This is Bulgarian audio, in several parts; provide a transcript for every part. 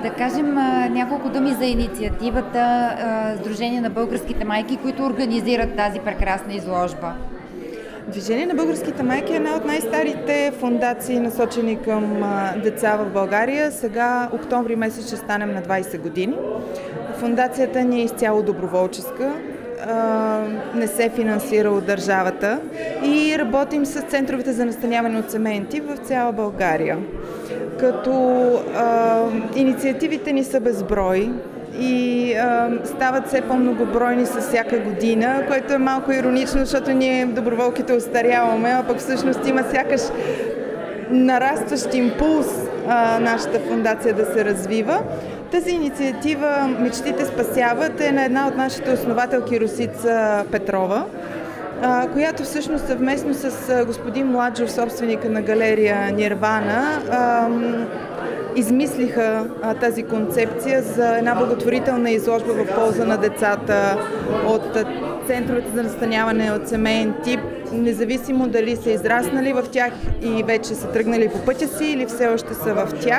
Да кажем няколко думи за инициативата Сдружение на българските майки, които организират тази прекрасна изложба. Движение на българските майки е една от най-старите фондации, насочени към деца в България. Сега, октомври месец, ще станем на 20 години. Фондацията ни е изцяло доброволческа, не се финансира от държавата и работим с центровете за настаняване от семейен тип в цяла България. Като инициативите ни са безброй и стават все по-многобройни с всяка година, което е малко иронично, защото ние доброволките остаряваме, а пък всъщност има сякаш нарастващ импулс нашата фондация да се развива. Тази инициатива "Мечтите спасяват" е на една от нашите основателки Росица Петрова, която всъщност съвместно с господин Младжов, собственика на галерия Нирвана, измислиха тази концепция за една благотворителна изложба в полза на децата от центровете за настаняване от семейен тип, независимо дали са израснали в тях и вече са тръгнали по пътя си или все още са в тях.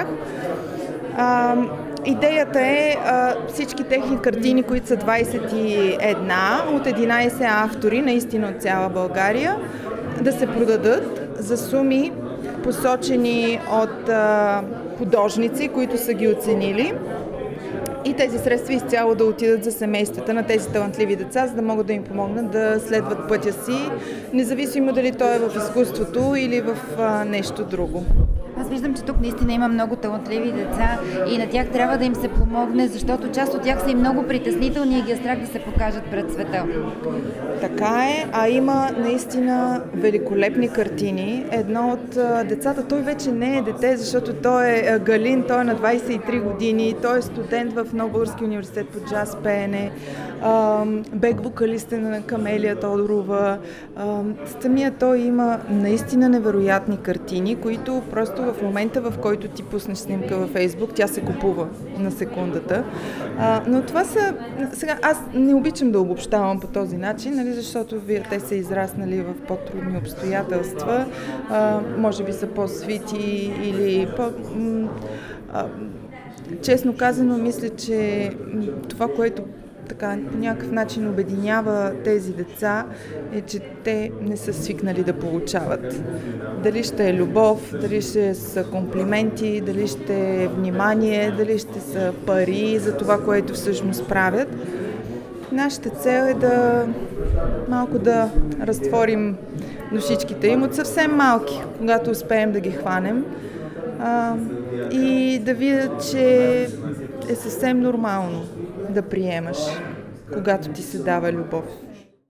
Идеята е всички техни картини, които са 21 от 11 автори, наистина от цяла България, да се продадат за суми, посочени от художници, които са ги оценили, и тези средства изцяло да отидат за семействата на тези талантливи деца, за да могат да им помогнат да следват пътя си, независимо дали той е в изкуството или в нещо друго. Аз виждам, че тук наистина има много талантливи деца и на тях трябва да им се помогне, защото част от тях са и много притеснителни и ги е страх да се покажат пред света. Така е, а има наистина великолепни картини. Едно от децата, той вече не е дете, защото той е Галин, той е на 23 години, той е студент в Нов български университет по джаз пеене, бек-вокалист на Камелия Тодорова. Самия той има наистина невероятни картини, които просто в момента, в който ти пуснеш снимка във Фейсбук, тя се купува на секундата. Но това са... Сега, аз не обичам да обобщавам по този начин, нали, защото те са израснали в по-трудни обстоятелства, може би са по-свити или честно казано, мисля, че това, което така по някакъв начин обединява тези деца, е, че те не са свикнали да получават. Дали ще е любов, дали ще са комплименти, дали ще е внимание, дали ще са пари за това, което всъщност правят. Нашата цел е малко да разтворим душичките им от съвсем малки, когато успеем да ги хванем, и да видят, че е съвсем нормално да приемаш, когато ти се дава любов.